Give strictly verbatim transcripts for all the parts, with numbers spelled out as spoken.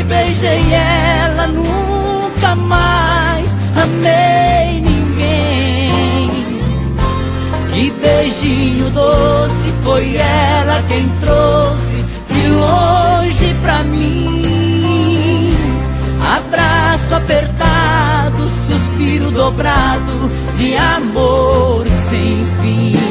beijei ela, nunca mais amei ninguém. Que beijinho doce, foi ela quem trouxe de longe pra mim. Abraço apertado, suspiro dobrado de amor sem fim.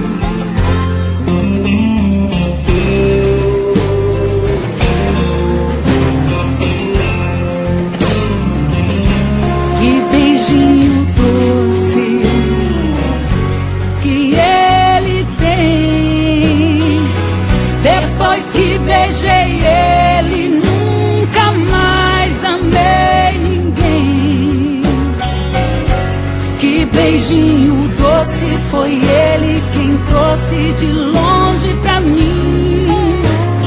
Que beijinho doce que ele tem. Depois que beijei ele, nunca mais amei ninguém. Que beijinho doce, foi ele quem trouxe de longe pra mim.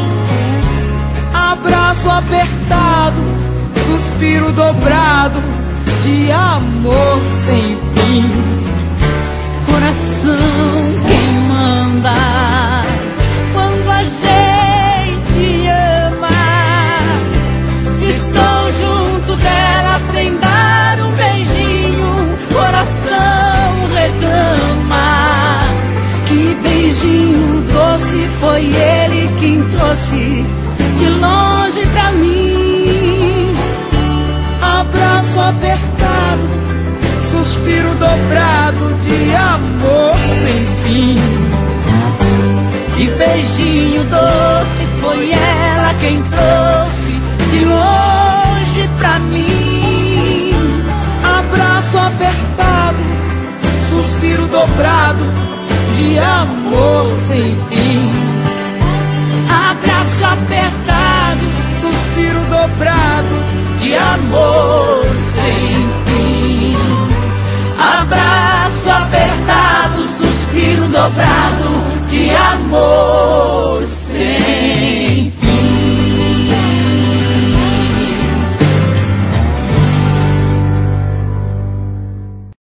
Abraço apertado, suspiro dobrado de amor sem fim. Coração quem manda quando a gente ama. Se estou junto dela sem dar um beijinho, coração reclama. Que beijinho doce, foi ele quem trouxe de longe pra mim. Abraço apertado, suspiro dobrado de amor sem fim. Que beijinho doce, foi ela quem trouxe de longe pra mim. Abraço apertado, suspiro dobrado de amor sem fim. Abraço apertado, suspiro dobrado de amor sem fim. Abraço apertado, suspiro dobrado de amor sem fim.